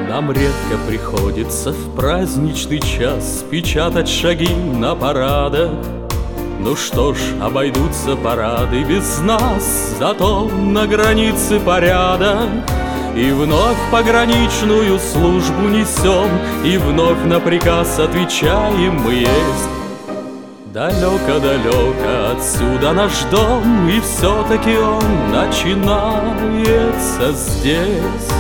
Нам редко приходится в праздничный час печатать шаги на парадах. Ну что ж, обойдутся парады без нас, зато на границе порядок. И вновь пограничную службу несем, и вновь на приказ отвечаем мы есть. Далеко-далеко отсюда наш дом, и все-таки он начинается здесь.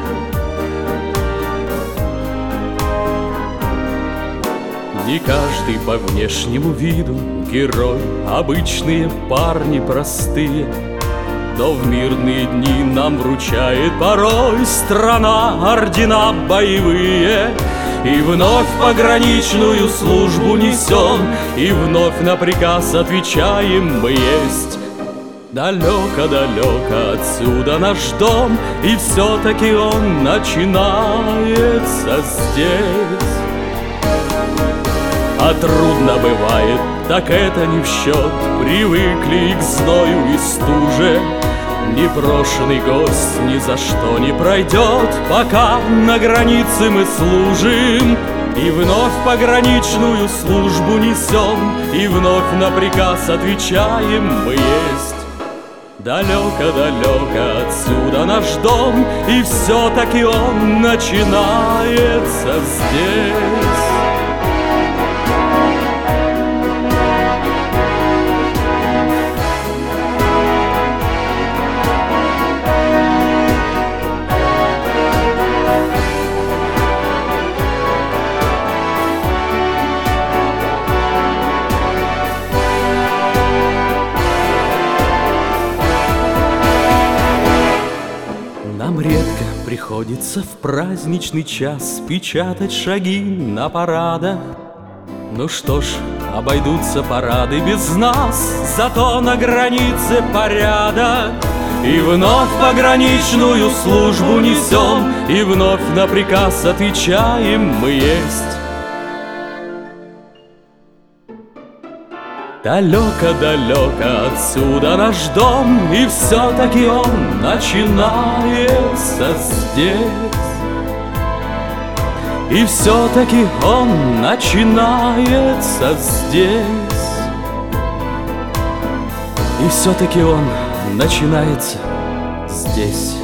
Не каждый по внешнему виду герой, обычные парни простые, но в мирные дни нам вручает порой страна ордена боевые. И вновь пограничную службу несем, и вновь на приказ отвечаем мы есть. Далеко-далеко отсюда наш дом, и все-таки он начинается здесь. А трудно бывает, так это не в счет, привыкли к зною и стуже. Непрошенный гость ни за что не пройдет, пока на границе мы служим. И вновь пограничную службу несем, и вновь на приказ отвечаем мы есть. Далеко-далеко отсюда наш дом, и все-таки он начинается здесь. Нам редко приходится в праздничный час печатать шаги на парадах. Ну что ж, обойдутся парады без нас, зато на границе порядок. И вновь пограничную службу несем, и вновь на приказ отвечаем мы есть. Далеко-далеко отсюда наш дом, и все-таки он начинается здесь. И все-таки он начинается здесь. И все-таки он начинается здесь.